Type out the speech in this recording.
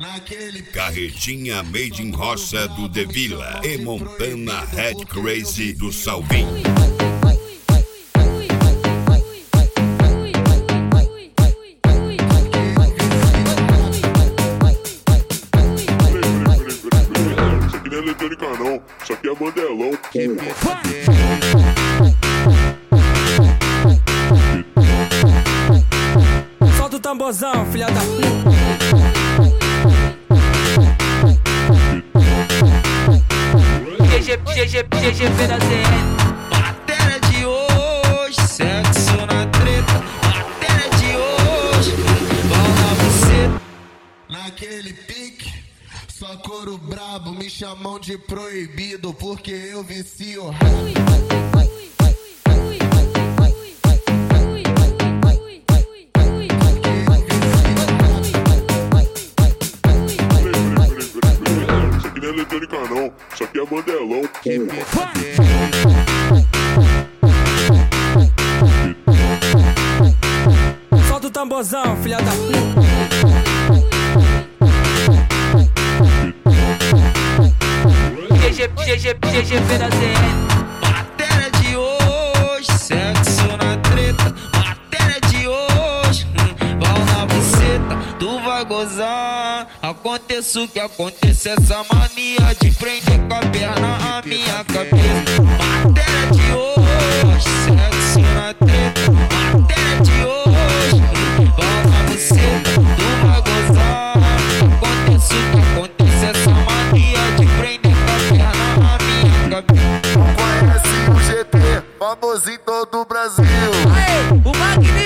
Carretinha Made in Roça do Devila e Montana Red Crazy do Salvin. Isso aqui não é eletrônica não, isso aqui é mandelão. Solta o tamborzão, filha da GGP da ZN. Matéria de hoje, sexo na treta. Matéria de hoje, bola você. Naquele pique, só couro brabo, me chamam de proibido porque eu vicio Isso aqui não é eletrônica não, isso aqui é mandelão. Solta o tamborzão, filha da GGP da ZN. Matéria de hoje, sexo na treta. Matéria de hoje, bola buceta. Tu vai gozar, aconteça o que aconteça. Essa mania de prender com a perna a minha cabeça. Matéria de hoje, sexo na treta. Matéria de hoje, bola buceta. Tu vai gozar, aconteça o que aconteça. Essa mania de prender com a perna a minha cabeça. Conhece o GT, famoso em todo o Brasil. Aê, o Magnífico.